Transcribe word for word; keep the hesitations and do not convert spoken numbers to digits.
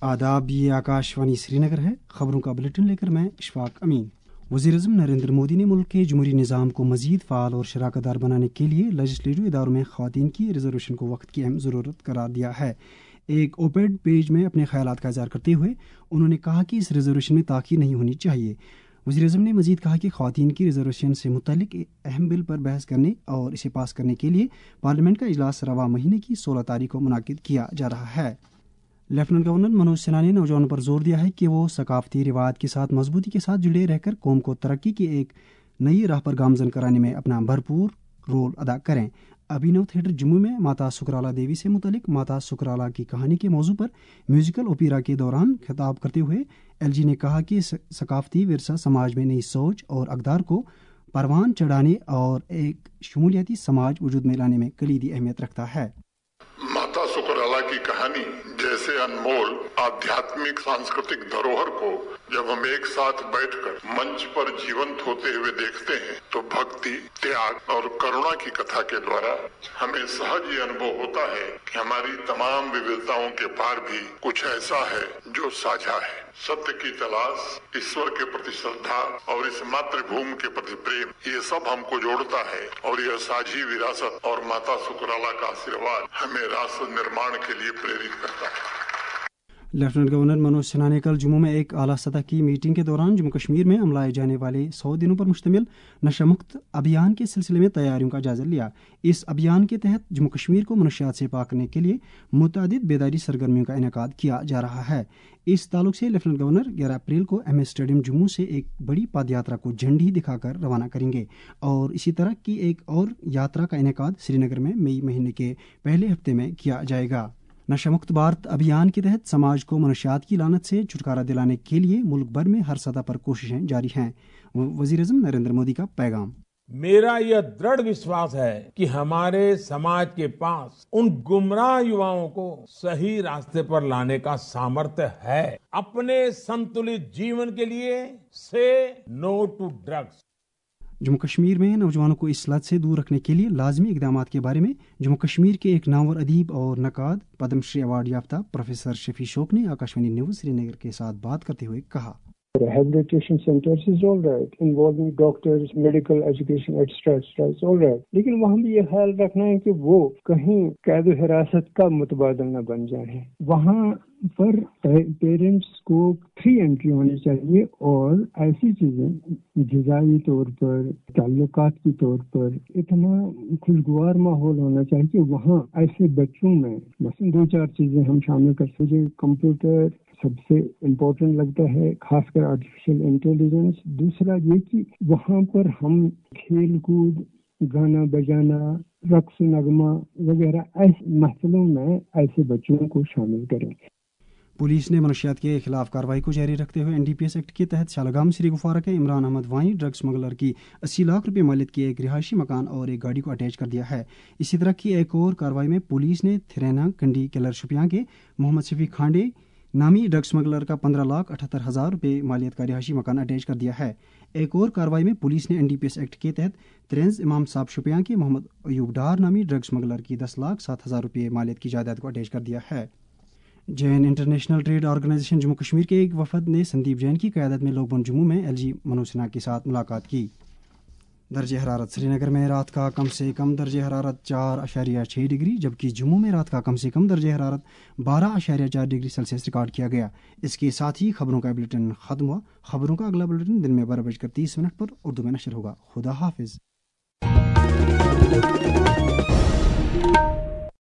आदाब, ये आकाशवाणी श्रीनगर है। खबरों का बुलेटिन लेकर मैं इशफाक अमीन। वज़ीर-ए-आज़म नरेंद्र मोदी ने मुल्क के जमहूरी निज़ाम को मज़ीद फ़ाल और शराकतदार बनाने के लिए लेजिस्लेटिव इदारों में ख़वातीन की रिजर्वेशन को वक्त की अहम ज़रूरत करार दिया है। एक ओपेड पेज में अपने ख़यालात का इज़हार करते हुए उन्होंने कहा कि इस रिजर्वेशन में ताख़ीर नहीं होनी चाहिए। वज़ीर-ए-आज़म ने मज़ीद कहा कि ख़वातीन की रिजर्वेशन से मुतल्लिक अहम बिल पर बहस करने और इसे पास करने के लिए पार्लियामेंट का इजलास रवा महीने की सोलह तारीख को मुनाकिद किया जा रहा है। लेफ्टिनेंट गवर्नर मनोज सिन्हा ने नौजवानों पर जोर दिया है कि वो सकाफती रिवायत के साथ मजबूती के साथ जुड़े रहकर कौम को तरक्की की एक नई राह पर गामजन कराने में अपना भरपूर रोल अदा करें। अभिनव थिएटर जम्मू में माता सुकराला देवी से मुतलिक माता सुकराला की कहानी के मौजू पर म्यूजिकल ओपेरा के दौरान खिताब करते हुए एलजी ने कहा कि सकाफती विरसा समाज में नई सोच और अक़दार को परवान चढ़ाने और एक शमूलियाती समाज वजूद में लाने में कलीदी अहमियत रखता है। माता सुकराला की कहानी जैसे अनमोल आध्यात्मिक सांस्कृतिक धरोहर को जब हम एक साथ बैठकर मंच पर जीवंत होते हुए देखते हैं तो भक्ति, त्याग और करुणा की कथा के द्वारा हमें सहज ये अनुभव होता है कि हमारी तमाम विविधताओं के पार भी कुछ ऐसा है जो साझा है। सत्य की तलाश, ईश्वर के प्रति श्रद्धा और इस मातृभूमि के प्रति प्रेम, ये सब हमको जोड़ता है और यह साझी विरासत और माता सुकराला का आशीर्वाद हमें राष्ट्र निर्माण के लिए प्रेरित करता है। लेफ्टिनेंट गवर्नर मनोज सिन्हा ने कल जम्मू में एक आला सतह की मीटिंग के दौरान जम्मू कश्मीर में अमलाए जाने वाले सौ दिनों पर मुश्तमिल नशा मुक्त अभियान के सिलसिले में तैयारियों का जायजा लिया। इस अभियान के तहत जम्मू कश्मीर को मनशियात से पाक करने के लिए मुतअद्दिद बेदारी सरगर्मियों का इनेकाद किया जा रहा है। इस ताल्लुक से लेफ्टिनेंट गवर्नर ग्यारह अप्रैल को एम ए स्टेडियम जम्मू से एक बड़ी पद यात्रा को झंडी दिखाकर रवाना करेंगे और इसी तरह की एक और यात्रा का इनेकाद श्रीनगर में मई महीने के पहले हफ्ते में किया जाएगा। नशा मुक्त भारत अभियान के तहत समाज को मनशियात की लानत से छुटकारा दिलाने के लिए मुल्क भर में हर सतह पर कोशिशें जारी हैं। वज़ीर-ए-आज़म नरेंद्र मोदी का पैगाम। मेरा यह दृढ़ विश्वास है कि हमारे समाज के पास उन गुमराह युवाओं को सही रास्ते पर लाने का सामर्थ्य है। अपने संतुलित जीवन के लिए say no to drugs. Jammu Kashmir में नौजवानों को इस लत से दूर रखने के लिए लाजमी इकदाम के बारे में जम्मू कश्मीर के एक नामवर अदीब और नकाद पद्मश्री अवार्ड याफ्ता प्रोफेसर शफी शोक ने आकाशवाणी न्यूज श्रीनगर के साथ बात करते हुए कहा, Rehabilitation centers is all right, involving doctors, medical education, et cetera, et cetera, it's all right. लेकिन वहाँ भी ये ख्याल रखना है कि वो कहीं कैद हिरासत का मुतबादल न बन जाए। वहाँ पर पेरेंट्स को फ्री एंट्री होनी चाहिए और ऐसी चीजें गिज़ाई तौर पर, ताल्लुकात के तौर पर इतना खुशगवार माहौल होना चाहिए कि वहाँ ऐसे बच्चों में बस दो चार चीजें हम शामिल कर सकें। कंप्यूटर सबसे इम्पोर्टेंट लगता है, खासकर आर्टिफिशियल इंटेलिजेंस। दूसरा ये कि वहाँ पर हम खेल कूद, गाना बजाना, रक्स नगमा वगैरह ऐसे महफिलों में ऐसे बच्चों को शामिल करें। पुलिस ने मनशियात के खिलाफ कार्रवाई को जारी रखते हुए एनडीपीएस एक्ट के तहत शालगाम श्री गुफारा के इमरान अहमद वानी ड्रग स्मगलर की अस्सी लाख रुपए मालियत के एक रिहायशी मकान और एक गाड़ी को अटैच कर दिया है। इसी तरह की एक और कार्रवाई में पुलिस ने थिरैना कंडी केलर शुपियां के मोहम्मद शफी खांडे नामी ड्रग स्मगलर का पंद्रह लाख अठहत्तर हजार रुपए मालियत का रिहायशी मकान अटैच कर दिया है। एक और कार्रवाई में पुलिस ने एनडीपीएस एक्ट के तहत त्रेंज इमाम साहब शुपियां के मोहम्मद अयूब डार नामी ड्रग स्मगलर की दस लाख सात हजार रुपये मालियत की जायदाद को अटैच कर दिया है। Jain international trade organization Jammu Kashmir के एक वफद ने संदीप जैन की क़यादत में लोकभवन जम्मू में एलजी मनोज सिन्हा के साथ मुलाकात की। दर्जे हरारत श्रीनगर में रात का कम से कम दर्जे हरारत चार अशारिया छः डिग्री जबकि जम्मू में रात का कम से कम दर्जे हरारत बारह अशारिया चार डिग्री सेल्सियस रिकॉर्ड किया गया। इसके साथ ही खबरों का बुलेटिन खत्म हुआ। खबरों का अगला बुलेटिन दिन में बारह बजकर तीस मिनट पर उर्दू में नशर होगा। खुदा हाफिज।